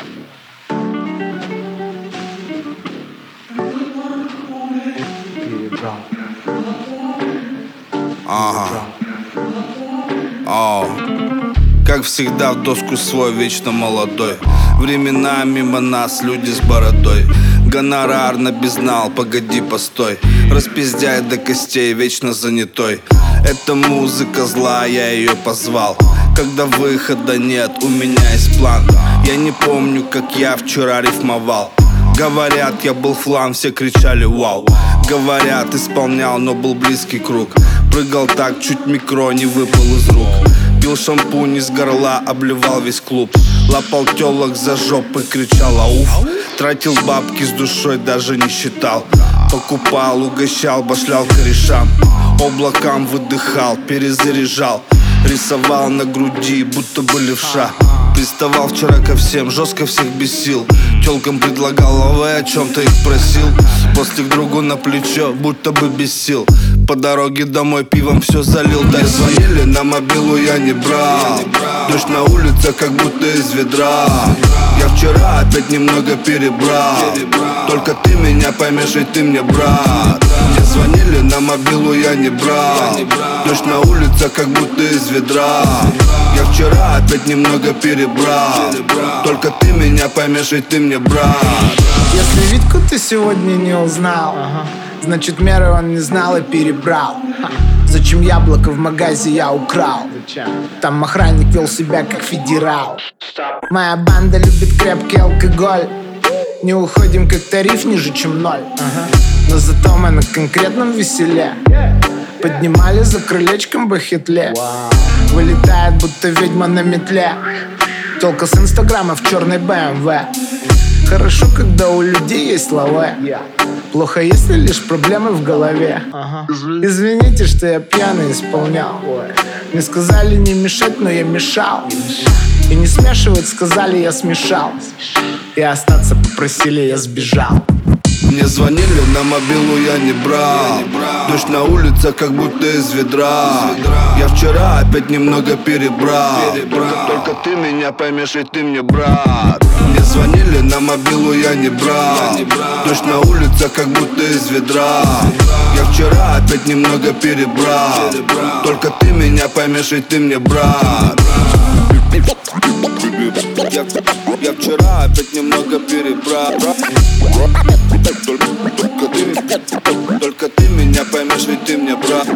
Как всегда в доску свой, вечно молодой. Времена мимо нас, люди с бородой. Гонорар на безнал, погоди, постой. Распиздяй до костей, вечно занятой. Эта музыка зла, я ее позвал. Когда выхода нет, у меня есть план. Я не помню, как я вчера рифмовал. Говорят, я был флан, все кричали вау. Говорят, исполнял, но был близкий круг. Прыгал так, чуть микро не выпал из рук. Пил шампунь из горла, обливал весь клуб. Лапал телок за жопы, кричал ауф. Тратил бабки с душой, даже не считал. Покупал, угощал, башлял корешам. Облакам выдыхал, перезаряжал. Рисовал на груди, будто бы левша. Приставал вчера ко всем, жестко всех бесил. Тёлкам предлагал лавэ, о чем-то их просил. После к другу на плечо, будто бы без сил. По дороге домой пивом все залил. Дай звонили, на мобилу я не брал. Дождь на улице, как будто из ведра. Я вчера опять немного перебрал. Только ты меня поймешь, и ты мне брат. Мне звонили, на мобилу я не брал. Дождь на улице, как будто из ведра. Я вчера опять немного перебрал. Только ты меня поймешь, и ты мне брат. Если Витьку ты сегодня не узнал, значит меры он не знал и перебрал. Зачем яблоко в магазе я украл? Там охранник вел себя как федерал. Моя банда любит крепкий алкоголь. Не уходим как тариф ниже, чем 0. Но зато мы на конкретном веселе. Поднимали за крылечком бахетле. Вылетает, будто ведьма на метле. Тёлка с инстаграма в черной BMW. Хорошо, когда у людей есть лавэ. Плохо, если лишь проблемы в голове. Извините, что я пьяный исполнял. Мне сказали не мешать, но я мешал. И не смешивать, сказали, я смешал. И остаться попросили, я сбежал. Мне звонили, на мобилу я не брал. Дождь на улице, как будто из ведра. Я вчера опять немного перебрал. Только ты меня поймешь, и ты мне брат. Мне звонили, на мобилу я не брал. Дождь на улице, как будто из ведра. Я вчера опять немного перебрал. Только ты меня поймешь, и ты мне брат. Я вчера опять немного перебрал. Только ты меня поймешь, ведь ты мне брат.